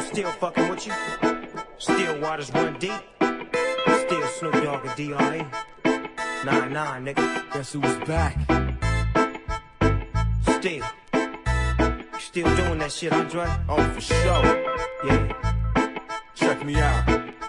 Still fucking with you. Still waters run deep. Still Snoop Dogg and D.R.E. 9-9, nigga. Guess who's back? Still. You still doing that shit, Andre? Oh, for sure. Yeah. Check me out.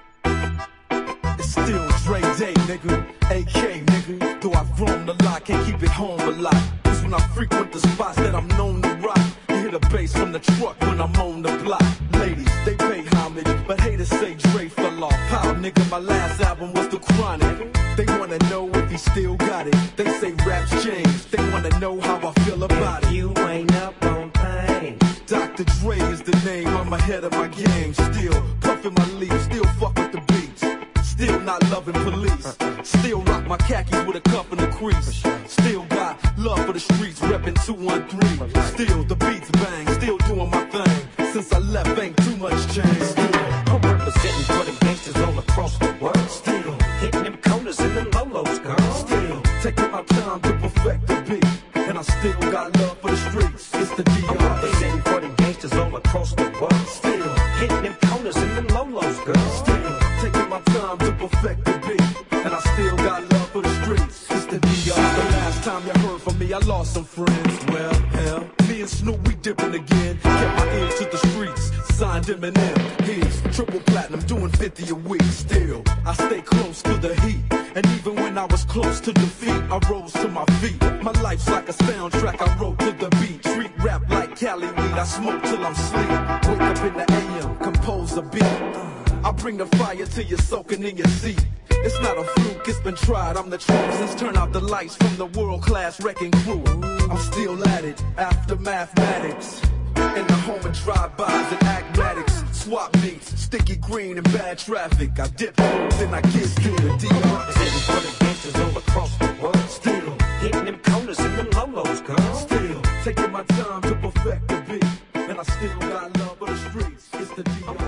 It's still Dre Day, nigga. AK, nigga. Though I've grown a lot, can't keep it home a lot. Cause when I frequent the spots that I'm known to rock, you hear the bass from the truck when I'm on the block. Ladies, they pay homage, but haters say Dre fell off. How, nigga, my last album was The Chronic. They wanna know if he still got it. They say raps change. They wanna know how I feel about it. You ain't up on pain. Dr. Dre is the name, I'm ahead of my game. Still puffin' my leaf, still fuck with the beats. Still not loving police. Still rock my khakis with a cuff and a crease. Still got love for the streets, reppin' 213. Still the beats bang, still doing my thing. Since I left, ain't too much change. Still, I'm representing for the gangsters all across the world. still, Hitting them corners and them lolos, girl. still taking my time to perfect the beat. And I still got love for the streets. It's the I'm D.R.E. representing for the gangsters all across the world. Still, Hitting them corners and them lolos, girl. still taking my time to perfect the beat. And I still got love for the streets. It's the D.R.E. The last time you heard from me, I lost some friends. Well, hell, me and Snoop, we dipping again. Kept my ear to the streets, signed Eminem. He's triple platinum, doing 50 a week. Still, I stay close to the heat. And even when I was close to defeat, I rose to my feet. My life's like a soundtrack I wrote to the beat. Treat rap like Cali weed, I smoke till I'm sleep. Wake up in the AM, compose a beat. I bring the fire till you're soaking in your seat. It's not a fluke, it's been tried, I'm the truth. Since turn out the lights from the world-class wrecking crew, I'm still at it, after mathematics. In the home of drive-bys and acmatics. Swap meets, sticky green and bad traffic. I dip through, then I get through the D.R.E. Representing for the gangsters all across the world. Still, Hitting them corners and them lolos, girl. still taking my time to perfect the beat. And I still got love for the streets. It's the D.R.E.